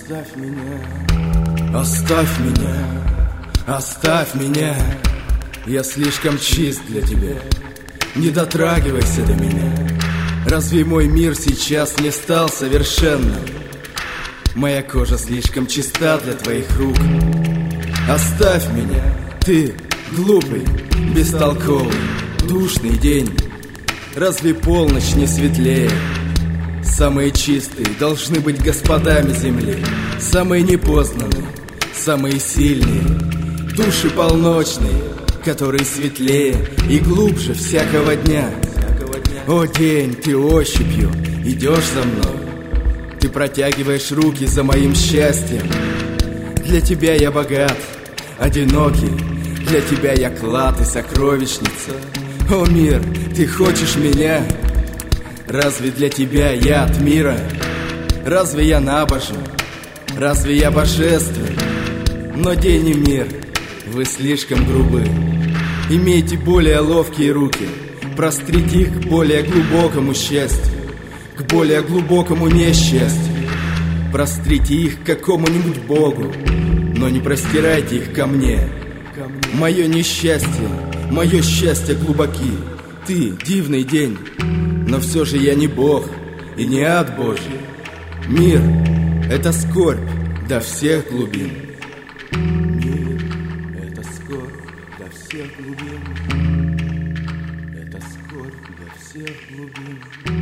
Оставь меня, оставь меня, оставь меня. Я слишком чист для тебя, не дотрагивайся до меня. Разве мой мир сейчас не стал совершенным? Моя кожа слишком чиста для твоих рук. Оставь меня, ты глупый, бестолковый, душный день. Разве полночь не светлее? Самые чистые должны быть господами земли, самые непознанные, самые сильные, души полночные, которые светлее и глубже всякого дня. О, день, ты ощупью идешь за мной, ты протягиваешь руки за моим счастьем. Для тебя я богат, одинокий, для тебя я клад и сокровищница. О, мир, ты хочешь меня? Разве для тебя я от мира? Разве я набожен? Разве я божествен? Но день и мир, вы слишком грубы. Имейте более ловкие руки, прострите их к более глубокому счастью, к более глубокому несчастью. Прострите их к какому-нибудь Богу, но не простирайте их ко мне. Мое несчастье, мое счастье глубоки. Ты дивный день, но все же я не Бог и не ад Божий. Мир — это скорбь до всех глубин. Мир — это скорбь до всех глубин. Это скорбь до всех глубин.